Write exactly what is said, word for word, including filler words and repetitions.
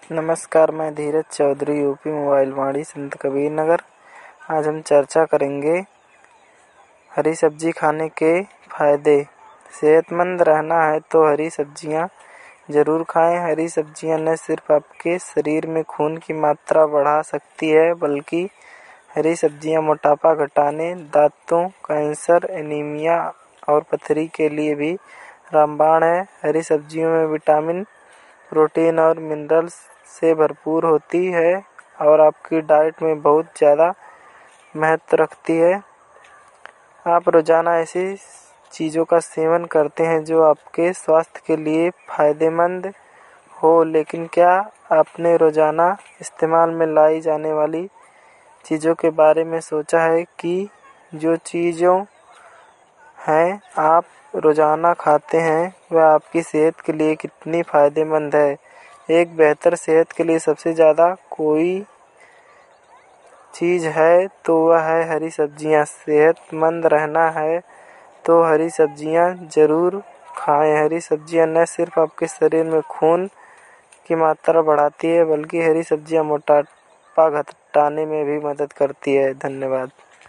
नमस्कार, मैं Dheeraj Chaudhary, UP mobile Vani, Sant Kabir नगर। आज हम चर्चा करेंगे हरी सब्जी खाने के फायदे। सेहतमंद रहना है तो हरी सब्जियां ज़रूर खाएं। हरी सब्जियां न सिर्फ आपके शरीर में खून की मात्रा बढ़ा सकती है, बल्कि हरी सब्जियां मोटापा घटाने, दांतों, कैंसर, एनीमिया और पथरी के लिए भी रामबाण है। हरी सब्जियों में विटामिन, प्रोटीन और मिनरल्स से भरपूर होती है और आपकी डाइट में बहुत ज़्यादा महत्व रखती है। आप रोज़ाना ऐसी चीज़ों का सेवन करते हैं जो आपके स्वास्थ्य के लिए फ़ायदेमंद हो, लेकिन क्या आपने रोज़ाना इस्तेमाल में लाई जाने वाली चीज़ों के बारे में सोचा है कि जो चीज़ों हैं आप रोज़ाना खाते हैं वह आपकी सेहत के लिए कितनी फ़ायदेमंद है। एक बेहतर सेहत के लिए सबसे ज़्यादा कोई चीज़ है तो वह है हरी सब्जियां। सेहतमंद रहना है तो हरी सब्जियां ज़रूर खाएं। हरी सब्जियां न सिर्फ आपके शरीर में खून की मात्रा बढ़ाती है, बल्कि हरी सब्जियां मोटापा घटाने में भी मदद करती है। धन्यवाद।